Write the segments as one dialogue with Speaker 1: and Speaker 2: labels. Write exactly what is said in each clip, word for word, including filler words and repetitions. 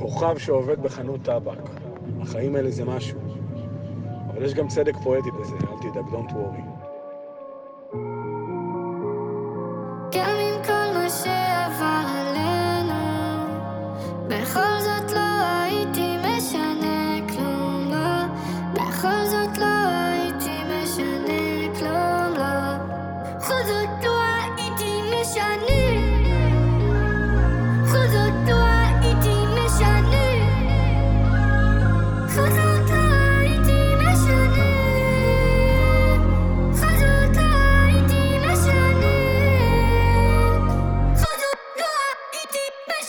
Speaker 1: כוכב שעובד בחנות טבק. החיים האלה זה משהו. אבל יש גם צדק פואטי בזה, אל תדאג, don't worry.
Speaker 2: גם עם כל מה שעבר עלינו, בכל זאת לא הייתי משנה כלום, לא. בכל זאת לא הייתי משנה כלום, לא. בכל זאת לא הייתי משנה. בכל זאת לא הייתי משנה. בכל זאת לא הייתי משנה. בכל זאת לא הייתי משנה. בכל זאת לא הייתי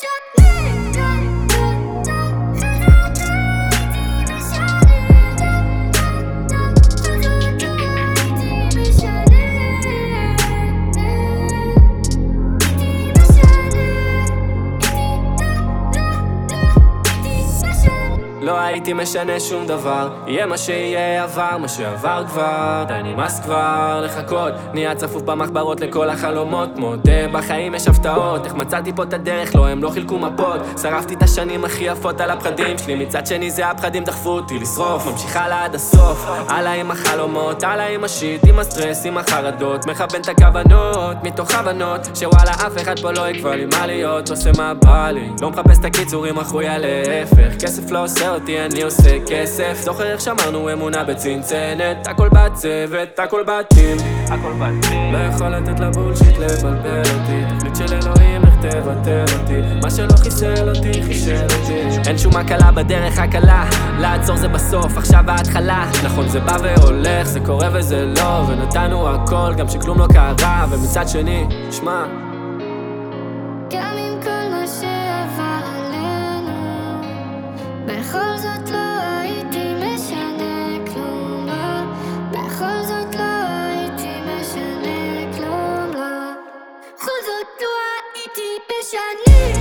Speaker 3: לא הייתי משנה שום דבר, יהיה מה שיהיה עבר, מה שעבר כבר, די נמאס כבר לחכות, נהיה צפוף במחברות לכל החלומות, מודה בחיים יש הפתעות, איך מצאתי פה את הדרך, לא הם לא חילקו מפות, שרפתי את השנים הכי יפות על הפחדים שלי, מצד שני זה הפחדים דחפו אותי לשרוף, ממשיכה לה עד הסוף, עלה עם החלומות, עלה עם השיט, עם הסטרס, עם החרדות, מכוון את הכוונות, מתוך הבנות, שוואלה אף אחד פה לא יקבע לי מה להיות, עושה מה בא לי, לא מחפש את הקיצורים אחויה להפך, כסף לא עושה אותי, אני עושה כסף זוכר איך שמרנו אמונה בצנצנת הכל בצוות, הכל בתים הכל בתים לא יכול לתת לבולשיט לבלבל אותי תוכנית של אלוהים איך תבטל אותי מה שלא חיסל אותי, חישל אותי אין שום הקלה בדרך הקלה לעצור זה בסוף, עכשיו ההתחלה נכון זה בא והולך, זה קורה וזה לא ונתנו הכל, גם שכלום לא קרה ומצד שני, שמע
Speaker 2: גם עם כל מה שעבר עלינו, בכל זאת לא הייתי משנה כלום, לא. בכל זאת לא הייתי משנה כלום, לא. בכל זאת לא הייתי משנה.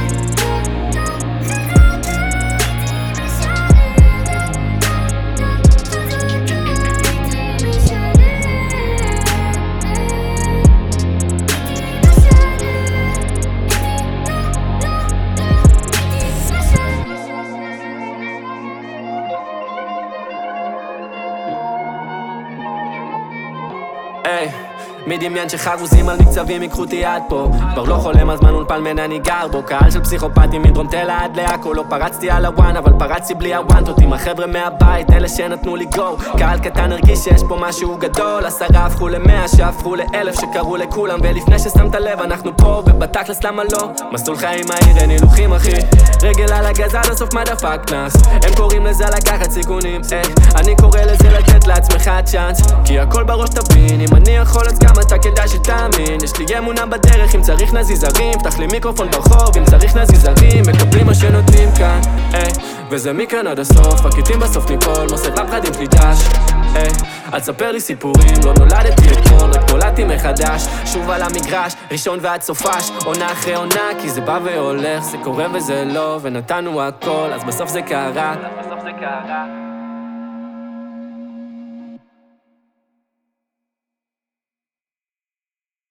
Speaker 3: היי, מדמיין שחרוזים על מקצבים ייקחו אותי עד פה כבר לא חולם על זמן אולפן מן אני גר בו קהל של פסיכופטים מדרום תל עד לעכו לא פרצתי על הוואן אבל פרצתי בלי הוואנטות עם החבר'ה מהבית אלה שנתנו לי גו קהל קטן הרגיש שיש פה משהו גדול עשרה הפכו למאה שהפכו לאלף שקראו לכולם ולפני ששמת לב אנחנו פה ובתכלס למה לא מסלול חיים מהיר אין הילוכים אחי רגל על הגז עד הסוף מה דפק נס הם קוראים לזה לקחת סיכונים אני קורא לזה לתת לעצמך צ'אנס כי הכל בראש תבין אם אני יכול אז גם אתה כדאי שתאמין יש לי אמונה בדרך אם צריך נזיז הרים פתח לי מיקרופון ברחוב אם צריך נזיז הרים מקבלים מה שנותנים כאן איי וזה מכאן עד הסוף הקיטים בסוף ניפול מוסר לפחדים שלי דש איי אל תספר לי סיפורים לא נולדתי אתמול רק נולדתי מחדש שוב על המגרש ראשון ועד סופש עונה אחרי עונה כי זה בא והולך זה קורה וזה לא ונתנו הכל אז בסוף זה קרה בסוף זה קרה